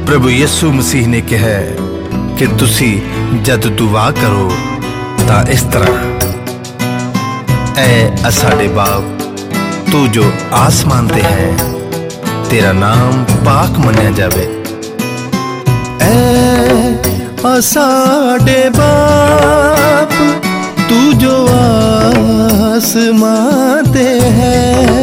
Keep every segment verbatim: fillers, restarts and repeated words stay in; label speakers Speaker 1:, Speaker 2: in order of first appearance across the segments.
Speaker 1: प्रभु यीशु मसीह ने कहा कि तुसी जद दुआ करो तां इस तरह, ऐ साडे बाप तू जो आसमान ते है, तेरा नाम पाक मन्या जावे।
Speaker 2: ऐ साडे बाप तू जो आसमान ते है,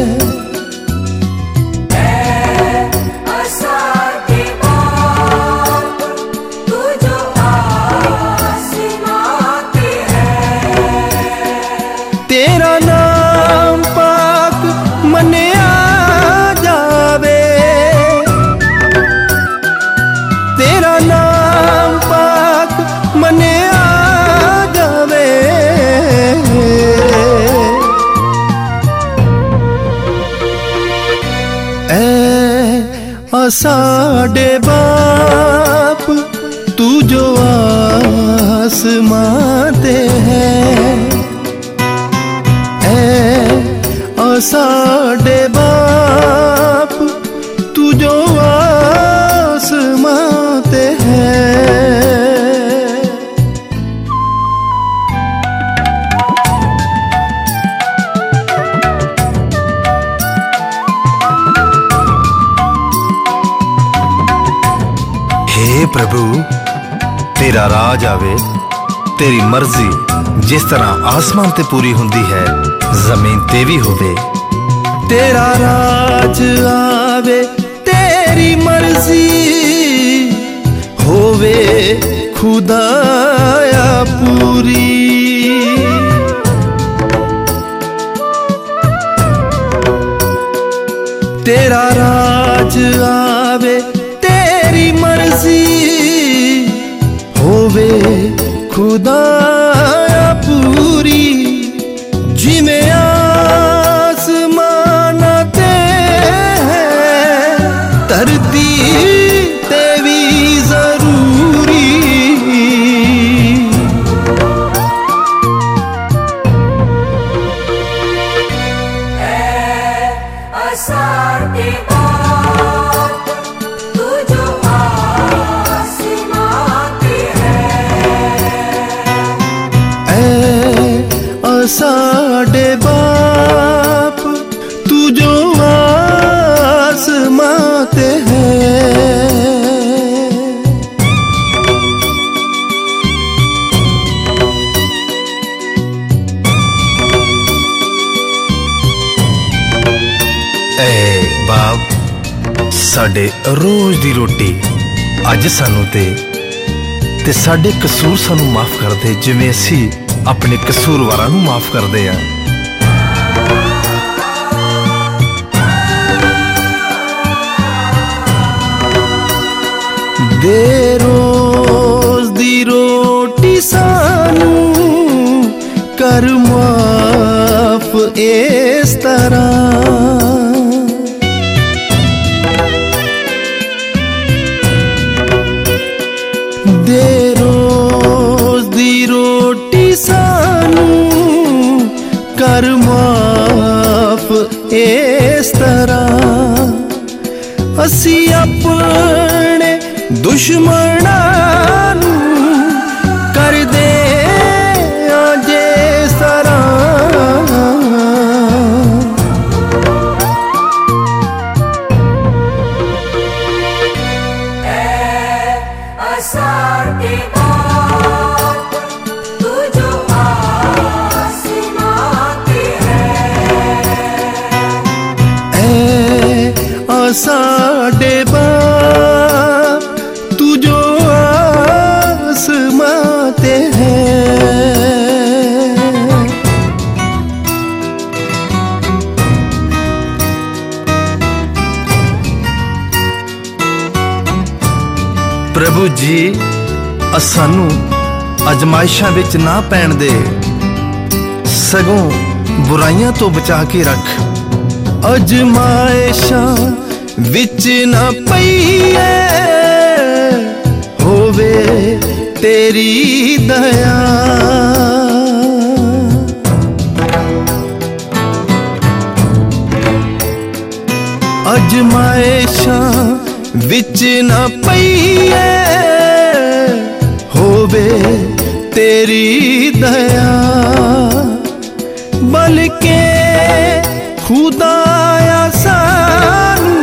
Speaker 2: तेरा नाम पाक मन्या जावे, तेरा नाम पाक मन्या जावे। ऐ साडे बाप तू जो आसमान ते है, साडे बाप तू जो आसमां ते है।
Speaker 1: हे प्रभु, तेरा राज आवे, तेरी मर्जी जिस तरह आसमान ते पूरी हुंदी है जमीन ते भी होवे।
Speaker 2: तेरा राज आवे, तेरी मर्जी होवे खुदाया पूरी। तेरा राज आवे, तेरी मर्जी होवे खुदाया पूरी। जिमें आसमान ते है, धरती ते भी जरूरी।
Speaker 3: साडे बाप तू जो आसमान ते है,
Speaker 2: साडे बाप तू जो आसमां ते है।
Speaker 1: ऐ बाप, साडे रोज दी रोटी अज सानू ते ते साडे कसूर सानू माफ कर दे, जिवें असी अपने कसूरवारां नू माफ करदे आ।
Speaker 2: दे रोज दी रोटी सानू कर माफ इस तरह। दे रोज दी रोटी सानू कर माफ इस तरह। असी अपने दुश्मनां नू कर दे जे सरा।
Speaker 3: साडे बाप तू जो आसमान ते है,
Speaker 2: साडे बाप तू जो आसमां ते है।
Speaker 1: प्रभु जी, सानू अजमाइशां विच ना पैण दे, सगों बुराइयां तो बचा के रख।
Speaker 2: अजमाइशां विच ना पईए, होवे तेरी दया। अजमाइशां विच ना पईए होवे तेरी दया बल्कि खुदाया सानू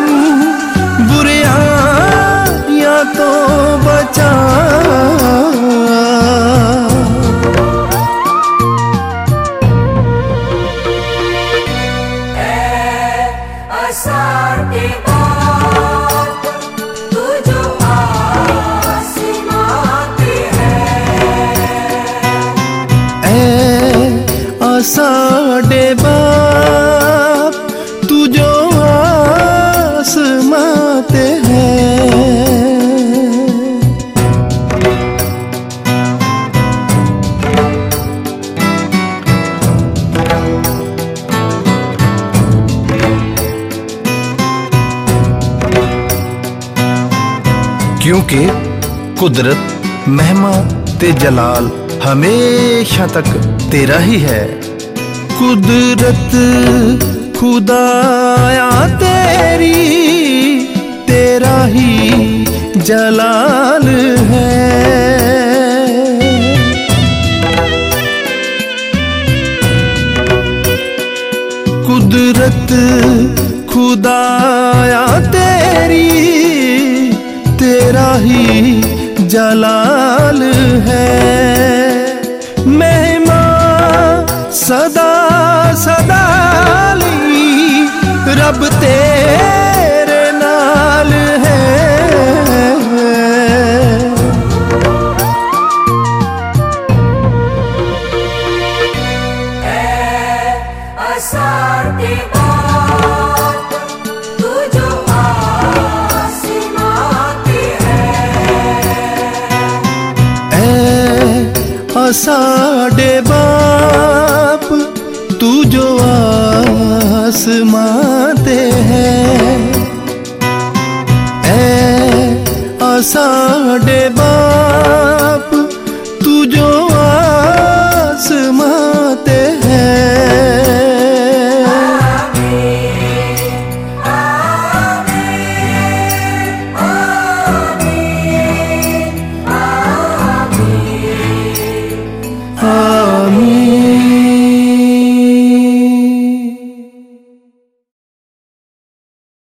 Speaker 2: बुराइयां तो बचा
Speaker 3: आसार के बाप तू जो आसमां पे है।
Speaker 2: ऐ साडे बाप तू जो आसमां ते है।
Speaker 1: क्योंकि कुदरत महिमा ते जलाल हमेशा तक तेरा ही है।
Speaker 2: कुदरत खुदाया तेरी तेरा ही जलाल है। कुदरत खुदाया तेरी तेरा ही जलाल है। महिमा सदा सदा ली रब तेरे नाल है।
Speaker 3: आसार के बाप तू जो आसमां पे है।
Speaker 2: साडे बाप तू जो आसमां ते है। ऐ साडे